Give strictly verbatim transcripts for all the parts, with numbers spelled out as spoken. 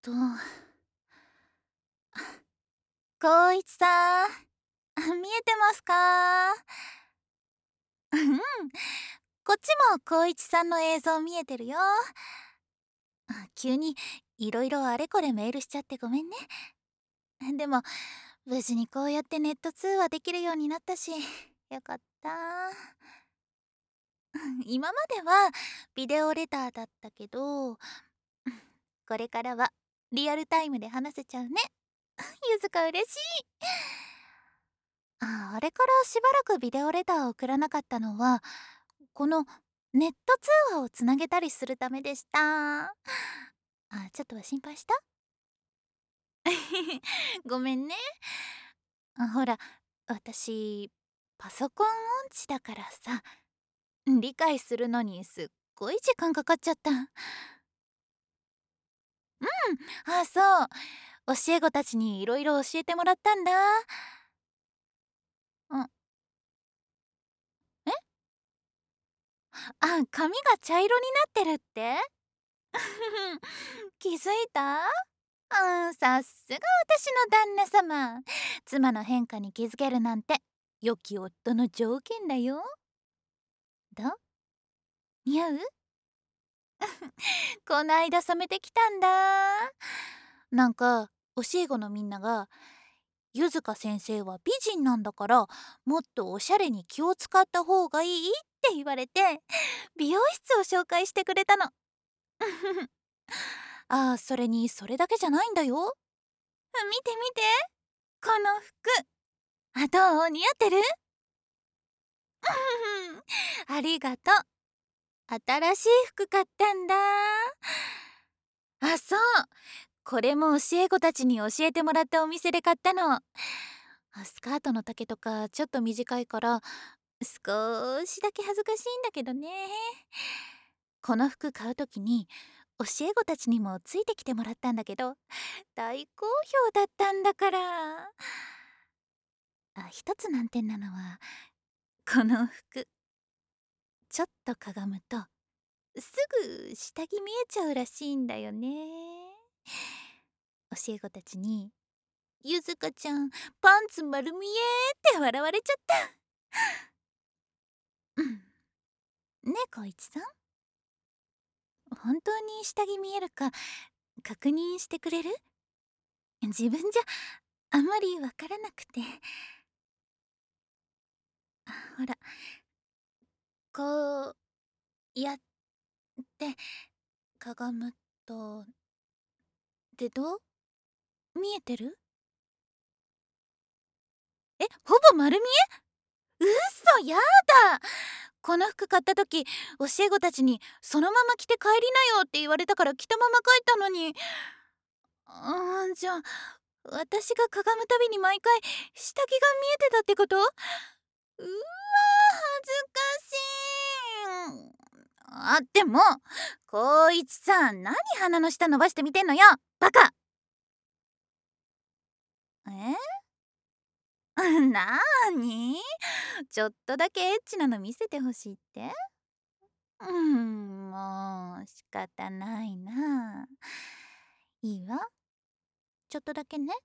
と光一さん、見えてますか？うん、こっちも光一さんの映像見えてるよ。急にいろいろあれこれメールしちゃってごめんね。でも無事にこうやってネット通話できるようになったし、よかった。今まではビデオレターだったけど、これからはリアルタイムで話せちゃうね。ゆずか嬉しい。ああれからしばらくビデオレターを送らなかったのは、このネット通話をつなげたりするためでした。あ、ちょっとは心配した？ごめんね。あ、ほら、私パソコン音痴だからさ、理解するのにすっごい時間かかっちゃった。うん、あ、そう、教え子たちにいろいろ教えてもらったんだ。うん、え、あ、髪が茶色になってるって？気づいた？うん、さすが私の旦那様。妻の変化に気づけるなんて良き夫の条件だよ。どう？似合う？こないだ染めてきたんだ。なんか教え子のみんなが「ゆずか先生は美人なんだからもっとおしゃれに気を使った方がいい」って言われて、美容室を紹介してくれたの。ああ、それにそれだけじゃないんだよ。見て見て、この服。あ、どう？似合ってる？ありがとう。新しい服買ったんだ。あ、そう、これも教え子たちに教えてもらったお店で買ったの。あ、スカートの丈とかちょっと短いから少しだけ恥ずかしいんだけどね。この服買う時に教え子たちにもついてきてもらったんだけど、大好評だったんだから。あ、一つ難点なのはこの服、ちょっとかがむとすぐ下着見えちゃうらしいんだよね。教え子たちに「ゆずかちゃんパンツ丸見え」って笑われちゃった。うん、ねえ光一さん、本当に下着見えるか確認してくれる？自分じゃあんまりわからなくて。あ、ほら、こうやってかがむと。でどう？見えてる？え、ほぼ丸見え？うっそ、やだ。この服買った時教え子たちに「そのまま着て帰りなよ」って言われたから着たまま帰ったのに。あー、じゃあ私がかがむたびに毎回下着が見えてたってこと？うわー、恥ずかしい。あ、でも光一さん、何鼻の下伸ばして見てんのよ、バカ。えなーに、ちょっとだけエッチなの見せてほしいって？うん、もう仕方ないな。いいわ、ちょっとだけね。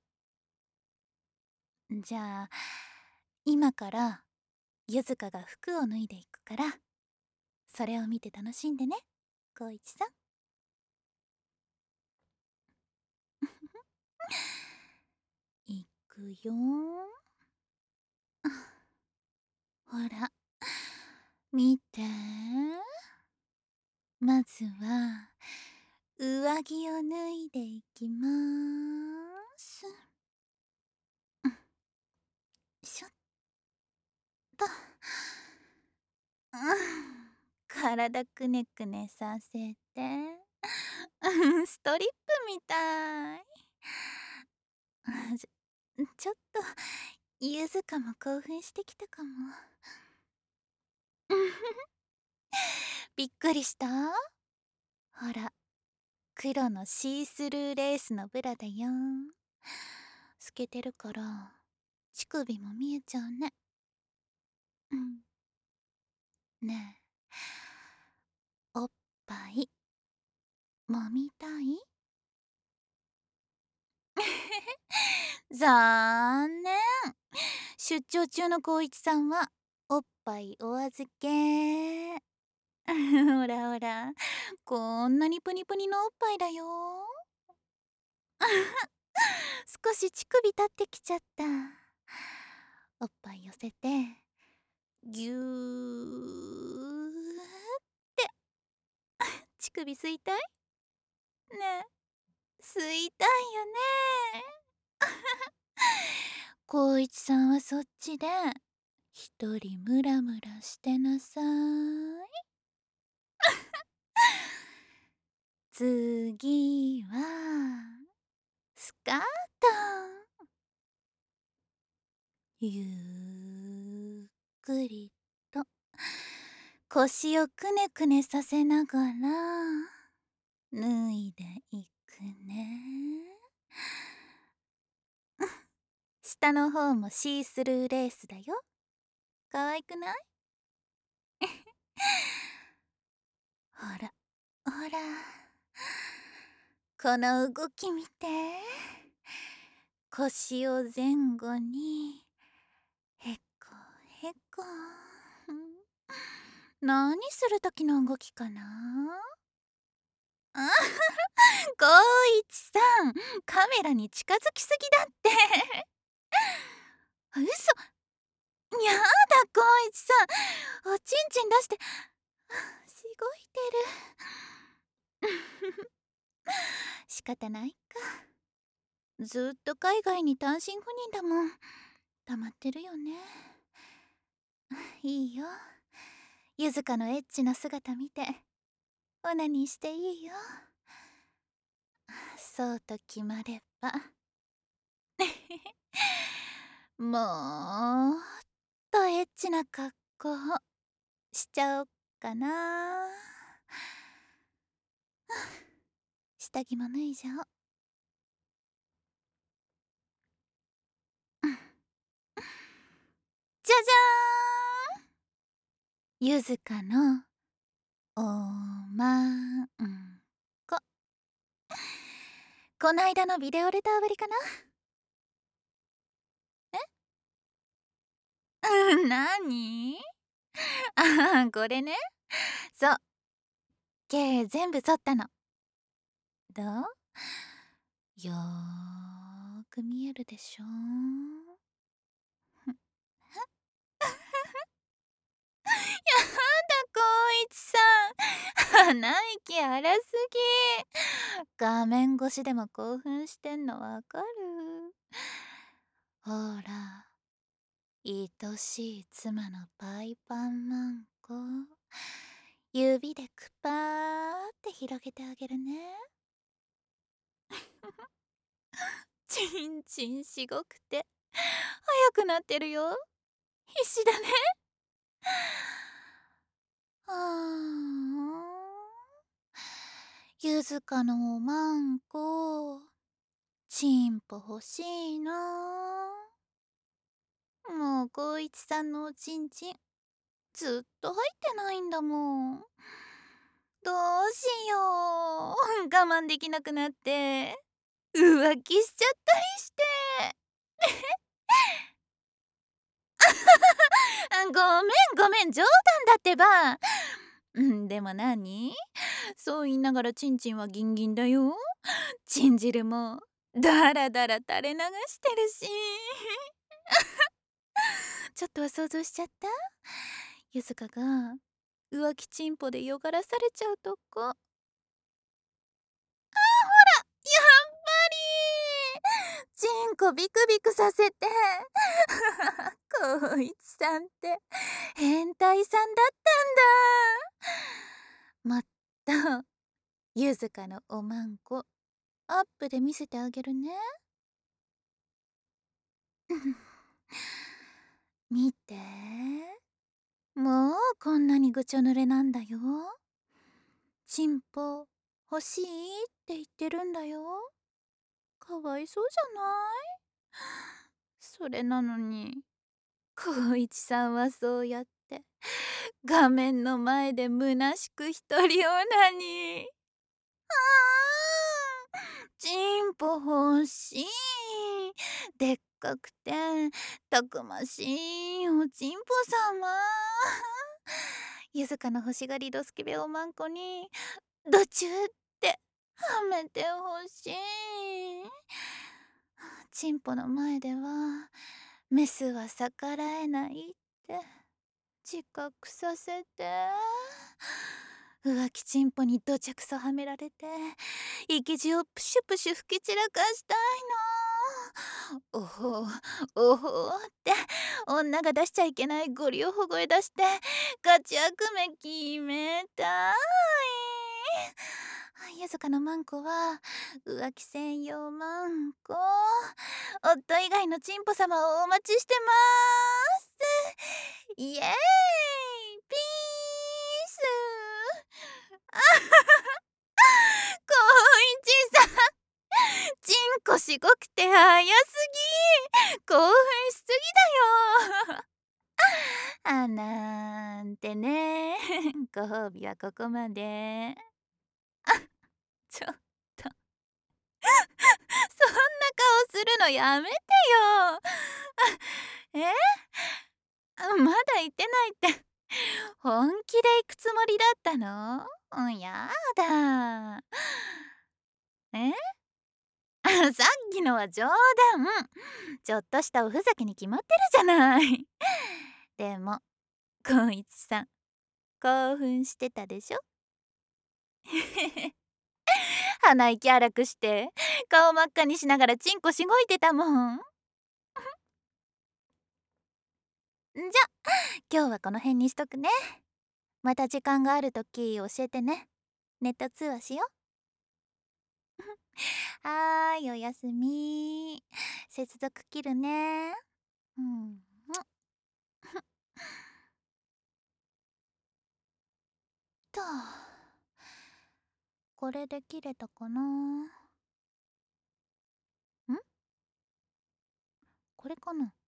じゃあ今からゆずかが服を脱いでいくから、それを見て楽しんでね、光一さん。いくよ。ほら見て、まずは上着を脱いでいきまーす。しょっと、うん、体くねくねさせて。うん、ストリップみたい。あ、ちょちょっとゆずかも興奮してきたかも。びっくりした？ほら、黒のシースルーレースのブラだよ。透けてるから乳首も見えちゃうね。うん、ねえ、おっぱい揉みたい？ 残念。出張中の光一さんはおっぱいお預け。ほらほら、こんなにプニプニのおっぱいだよ。少し乳首立ってきちゃった。おっぱい寄せてぎゅーって乳首吸いたいねえ、吸いたいよね。光一さんはそっちで一人ムラムラしてなさい。次はスカート。ゆっくりと腰をくねくねさせながら脱いでいくね。下の方もシースルーレースだよ。かわいくない？ほらほら、この動き見て。腰を前後にへこへこ。何する時の動きかな。あ光一さん、カメラに近づきすぎだって。嘘。やだ光一さん、おちんちん出してしごいてる。仕方ないか。ずっと海外に単身赴任だもん。溜まってるよね。いいよ、ゆずかのエッチな姿見てオナニーしていいよ。そうと決まればもっとエッチな格好しちゃおっかな。下着も脱いじゃおう。じゃじゃーん、ゆずかのおまんこ。こないだのビデオレターぶりかな。えなに。ああ、これね。そう、毛全部剃ったの。どう？よーく見えるでしょ。やだ光一さん、鼻息荒すぎ。画面越しでも興奮してんのわかる？ほら、愛しい妻のパイパンマンコ、指でくぱーって広げてあげるね。ちんちんしごくて速くなってるよ。必死だね。あー、ゆずかのおまんこ、チンポ欲しいな。もう光一さんのおちんちんずっと入ってないんだもん。どうしよう。我慢できなくなって浮気しちゃったりして。ごめんごめん、冗談だってば。うん、でも何？そう言いながらチンチンはギンギンだよ。チン汁もだらだら垂れ流してるし。ちょっとは想像しちゃった？ゆずかが浮気チンポでよがらされちゃうとこ。あ、ほら、やっぱりチンコビクビクさせて。光一さんって変態さんだったんだ。もっとゆずかのおまんこアップで見せてあげるね。見て、もうこんなにぐちょ濡れなんだよ。チンポ欲しいって言ってるんだよ。かわいそうじゃない？それなのに光一さんはそうやって画面の前で虚しく一人オナニー。あー、チンポ欲しい。 でっかくてたくましいおちんぽ様。ゆずかの欲しがりドスケベおまんこにドチューってはめてほしい。チンポの前ではメスは逆らえないって自覚させて。浮気チンポにどちゃくそはめられて生地をプシュプシュ吹き散らかしたいの。おほおほって女が出しちゃいけないゴリを保護へ出してガチ悪夢決めたい。ゆずかのマンコは浮気専用マンコ。夫以外のチンポ様をお待ちしてます。イエーイピース。あ光一さん、チンコしごくて早すぎ。興奮しすぎだよ。あなんてね。ご褒美はここまで。あちょっとそんな顔するのやめてよ。えまだ言ってないって。本気で行くつもりだったの？うん、やだ。えさっきのは冗談。ちょっとしたおふざけに決まってるじゃない。でも光一さん興奮してたでしょ。鼻息荒くして顔真っ赤にしながらチンコしごいてたもん。じゃ今日はこの辺にしとくね。また時間があるとき教えてね。ネット通話しよ。はーい、おやすみ。接続切るね。うん。とこれで切れたかな。んこれかな。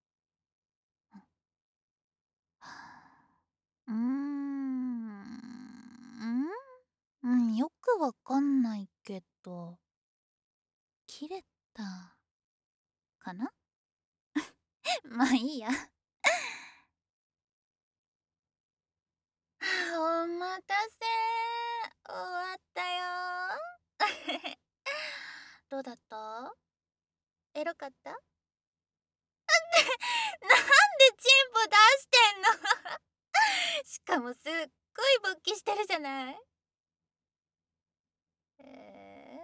うーんうん、よくわかんないけど切れたかな。まあいいや。お待たせ、終わったよ。どうだった？エロかった？なんでチンポ出してんの？しかもすっごい勃起してるじゃない。え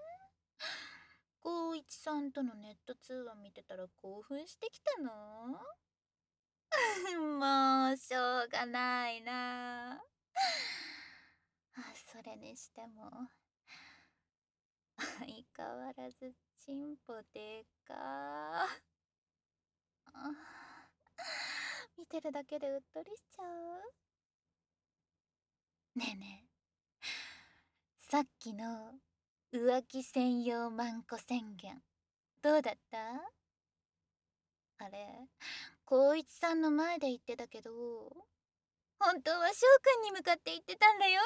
ー、光一さんとのネット通話見てたら興奮してきたの？もうしょうがないな。あ、それにしても相変わらずチンポでか。見てるだけでうっとりしちゃう。ねえねえ、さっきの浮気専用マンコ宣言どうだった？あれ光一さんの前で言ってたけど本当は翔くんに向かって言ってたんだよ。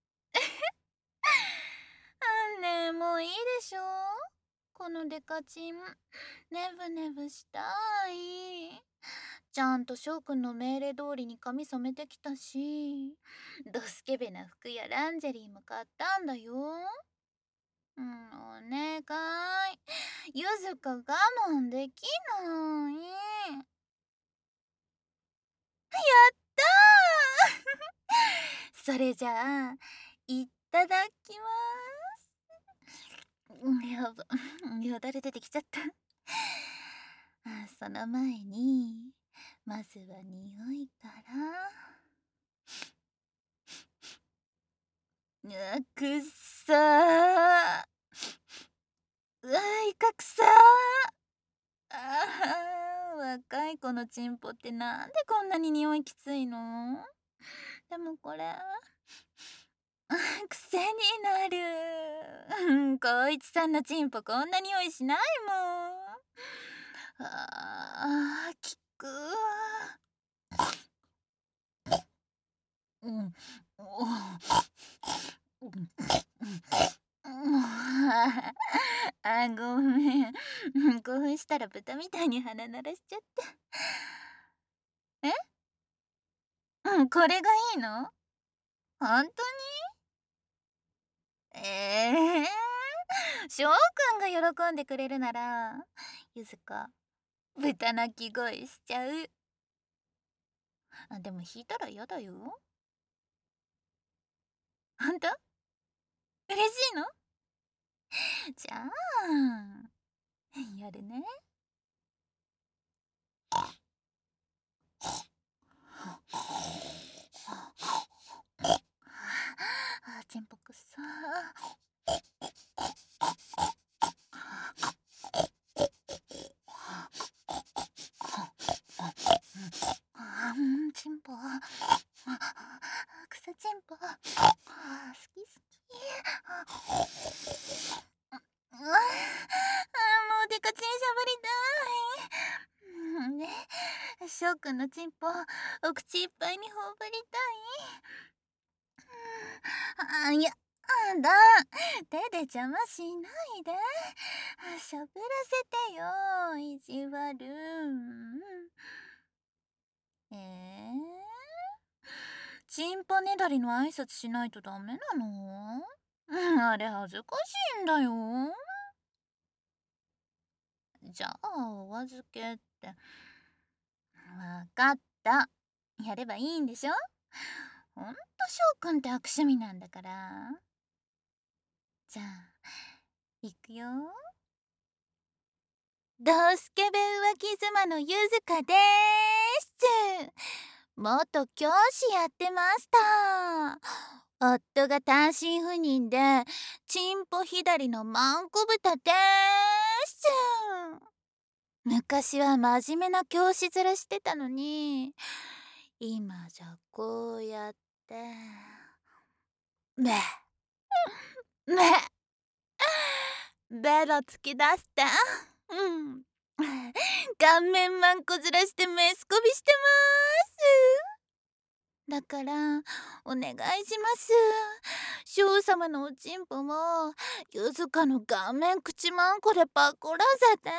あんねもういいでしょ。このデカチンネブネブしたい。ちゃんと翔くんの命令通りに髪染めてきたしドスケベな服やランジェリーも買ったんだよ。うん、お願い。ゆずか我慢できない。やったー。それじゃあいただきます。やばよだれ出てきちゃった。あ、その前にまずは匂いから。うわくっさー。うわいかくさー。あー若い子のチンポってなんでこんなに匂いきついの？でもこれ癖になる。光一さんのチンポこんな匂いしないもん。あーきくー。うん。あ、ごめん。興奮したらたら豚みたいに鼻鳴らしちゃった。えうん、これがいいの？ほんとに？ええー、しょうくんが喜んでくれるなら、ゆずか、豚鳴き声しちゃう。あ、でも弾いたら嫌だよ。ほんと？嬉しいの？じゃあ、やるね。あ、ちんぽくさ。あ、うん、ちんぽ。草ちんぽ。好き好き。あ、もうデカチンしゃぶりたい。ね、しょうくんのちんぽ、お口いっぱいに頬張りたい。あ、いや、あだ、手で邪魔しないで。しゃぶらせてよ、意地悪。えー、チンポねだりの挨拶しないとダメなの？うん、あれ恥ずかしいんだよ。じゃあお預けって。わかった。やればいいんでしょ？ほんとしょうくんって悪趣味なんだから。じゃあいくよ。ドスケベ浮気妻のゆずかです。元教師やってました。夫が単身赴任でチンポ左のマンコ豚です。昔は真面目な教師面してたのに、今じゃこうやってめめベロ突き出してうん顔面マンコ面してメスこびしてます。だからお願いします。翔様のおちんぽもゆずかの顔面口マンコでパコらせて。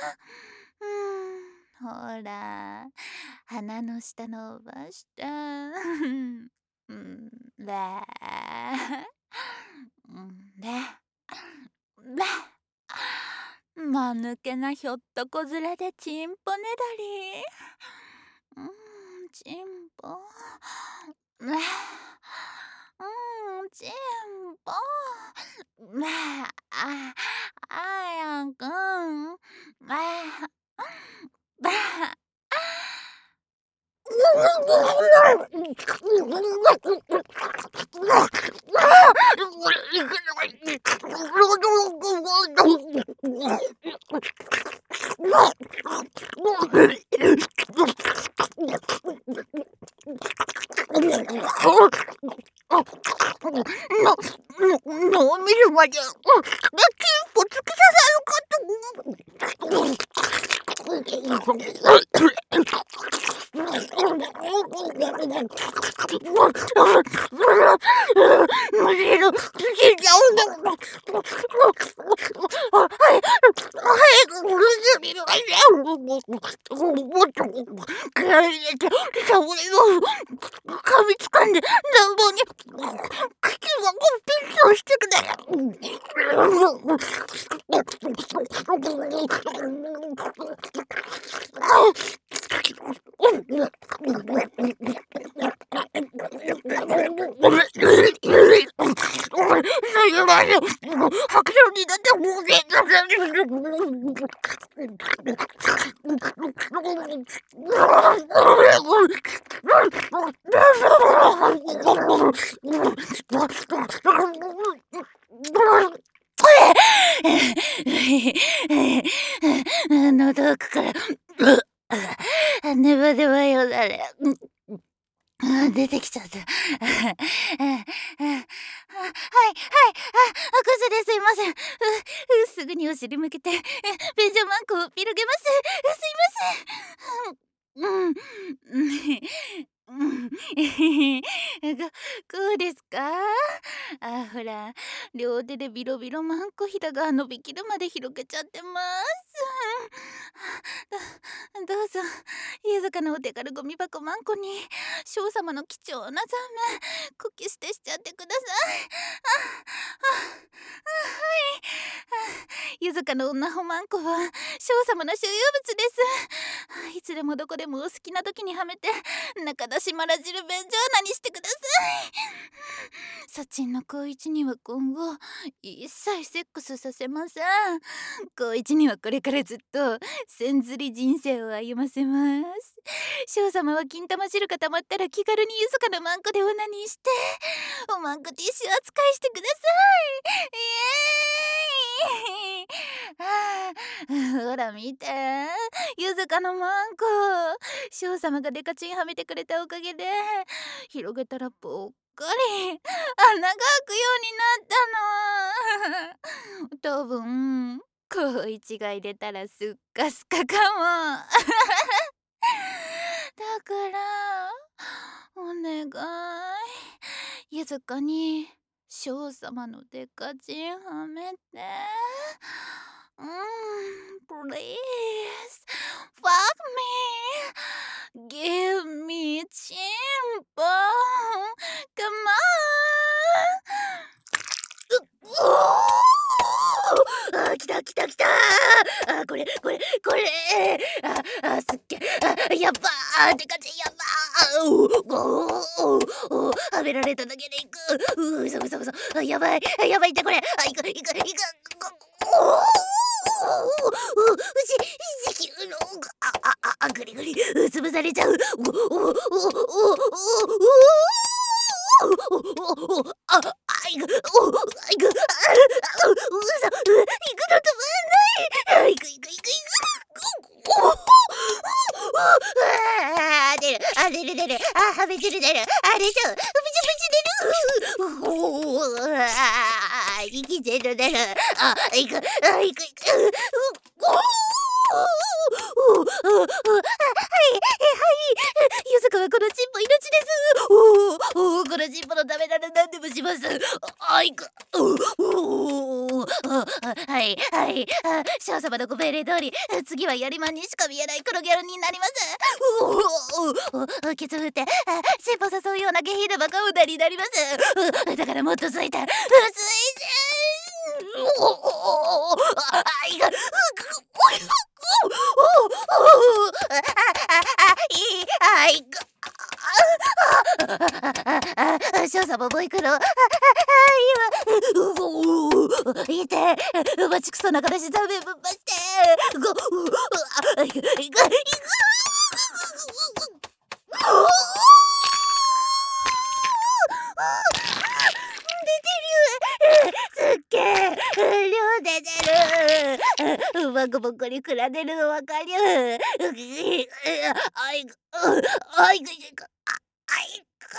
うん、ほら鼻の下伸ばしてうんでででまぬけなひょっとこ面でちんぽねだり。うん、ちんぽうん、ちんぽああやくんあばのみるまで、うん、で、キンポ突き刺さるか噛みつかんで暖房に口はコンピンとしてくだよ。白状になってもうね。喉奥からネバネバよだれ出てきちゃった。はいはい、あ、クズですいません。すぐにお尻向けて便所マンコを広げます。すいません。うんうんどこうですか？あ、ほら両手でビロビロマンコひだが伸びきるまで広げちゃってます。 どどうぞ、ゆずかのお手軽ゴミ箱マンコに翔様の貴重なザムコキ捨てしちゃってください。あああはい。ゆずかの女ホマンコは翔様の所有物です。いつでもどこでもお好きな時にはめて中出しまら汁便所穴にしてください。サチンの光一には今後一切セックスさせません。光一にはこれからずっと千釣り人生を歩ませます。翔様は金玉汁が溜まったら気軽にゆずかのマンコでオナニーしておマンコティッシュ扱いしてください。イエーイああほら見て、ゆずかのマンコ、翔様がデカチンはめてくれたおかげで広げたらぽっかり穴が開くようになったの。多分光一が入れたらすっかすかかも。だからお願い、ゆずかに翔様のデカチンはめて。うん、please fuck me give me チンポ come on うっおーあー来た来た来たあーこれこれこれああすっげあやっばーデカチンやっばーおーおーおーはめられただけでいくうーそそそあやばいやばいってこれあいくいくいくおーおおし地球のああああグリグリ潰されちゃうおおおおおおおおおああいくおあいくあううさいくの止まんないいくいくいくいくおおあ出るあ出る出るあはめてる出るあ出ちゃうプチプチ出るおおあ生きてる出るあいくあいくいくおおおおはいはいゆずかはこのチンポ命ですおおこのチンポのためなら何でもしますあいくおおはいはい翔様のご命令通り次はやりまんにしか見えない黒ギャルになりますおおケツ振ってチンポ誘うような下品なバカ女になりますだからもっとついてついておおあいがああいいあいくあ翔様もう行くのああ今うおいてうまちくそなからしざめぶっぱしてごあいくいくいくすっげえ量出てるうまくぼっこりくらんでるのわかるあいくあいくいくあいく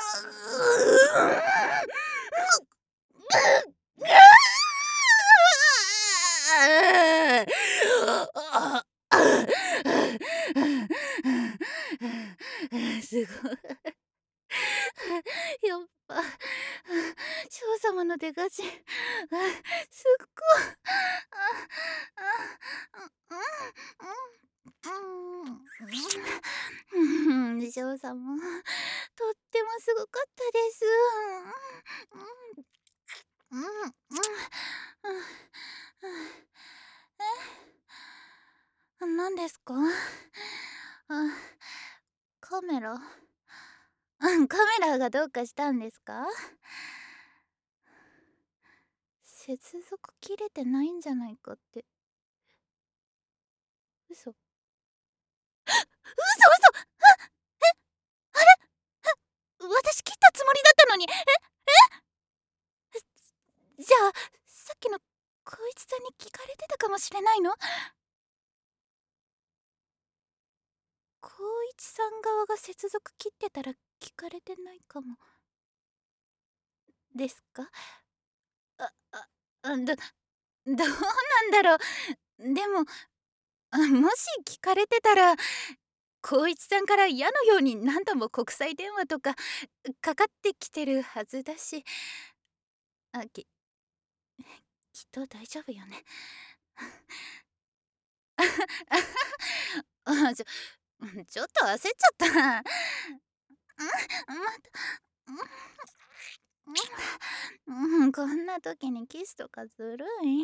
すごいやっぱ翔様のデカチンすっごいうんうん翔様とってもすごかったですうんうんうんえ何ですかあカメラうんカメラがどうかしたんですか接続切れてないんじゃないかって嘘嘘嘘あれ私切ったつもりだったのにええじゃあさっきのこいつさんに聞かれてたかもしれないのこいちさん側が接続切ってたら聞かれてないかもですかああどどうなんだろうでももし聞かれてたら光一さんから矢のように何度も国際電話とかかかってきてるはずだしあききっと大丈夫よねあ、ちょちょっと焦っちゃった。うん、また、うん、うん、こんな時にキスとかずるい。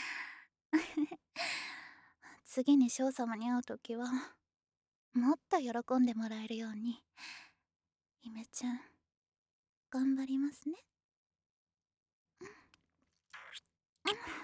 次に翔様に会う時はもっと喜んでもらえるように姫ちゃん頑張りますね。